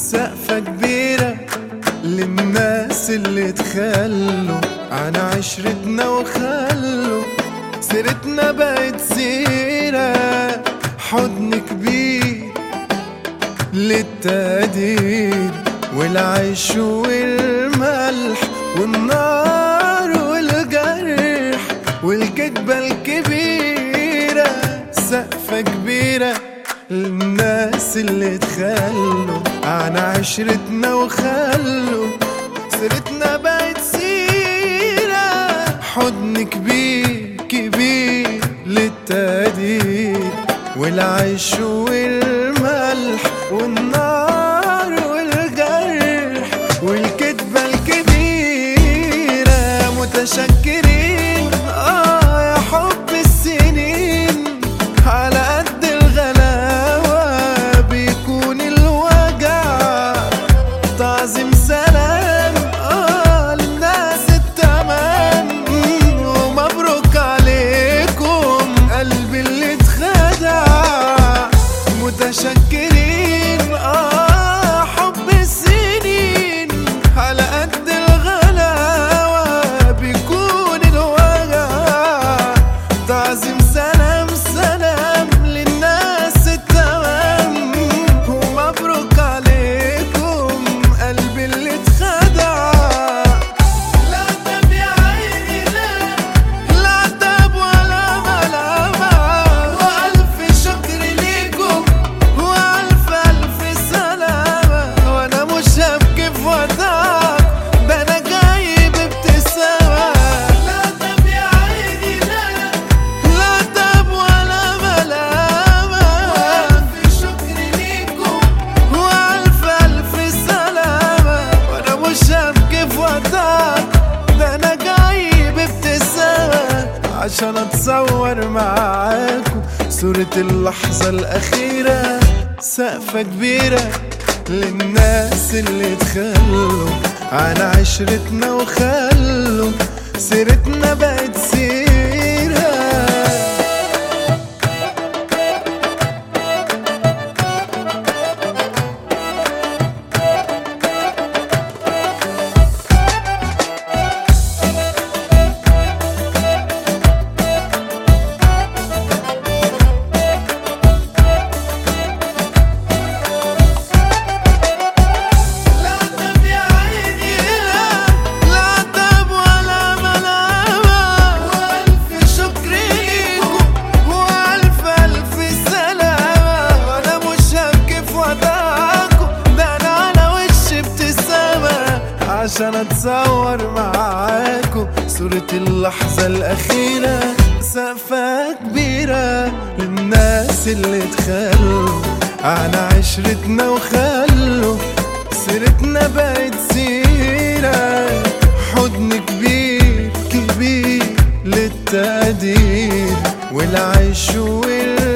سقفة كبيرة للناس اللي تخلوا عن عشرتنا وخلوا سيرتنا بقت سيرة. حضن كبير للتقدير والعيش والملح والنار والجرح والكدبة الكبيرة. سقفة كبيرة للناس اللي تخلوا عن عشرتنا وخلوا سيرتنا بقت سيرة. حضن كبير كبير للتقدير والعيش والملح والنار والجرح والكدبة الكبيرة. متشكرين يا حب السنين، على قد الغلاوة بيكون الوجع. تعظيم سلام للناس التمام، ومبروك عليكم قلبي اللي اتخدع. متشكرين حب السنين، على قد الغلاوة بيكون الوجع. تعظيم سلام سلام للناس التمام، ومبروك عليكم قلبي اللي اتخدع. لا تب يا عيني لا تب ولا ملامة، وألف شكر ليكم وألف ألف سلامة. وأنا مش هبكي في وداعك، ده أنا جاي بابتسامة. لا تب يا عيني لا تب ولا ملامة، وألف شكر ليكم وألف ألف سلامة. وأنا مش هبكي في وداعك، ده أنا جاي بابتسامة عشان أتصور معاكم صورة اللحظة الأخيرة. سقفة كبيرة للناس اللي تخلوا عن عشرتنا وخلوا سيرتنا بقت سيرة. لا تب يا عيني لا تب ولا ملامة، وألف شكر ليكم وألف ألف سلامة. وأنا مش هبكي في وداعكم، ده أنا على وشي ابتسامة عشان أتصور معاكم صورة اللحظة الأخيرة. سقفة كبيرة للناس اللي تخلوا عن عشرتنا وخلوا سيرتنا بقت سيرة. حضن كبير كبير للتقدير والعيش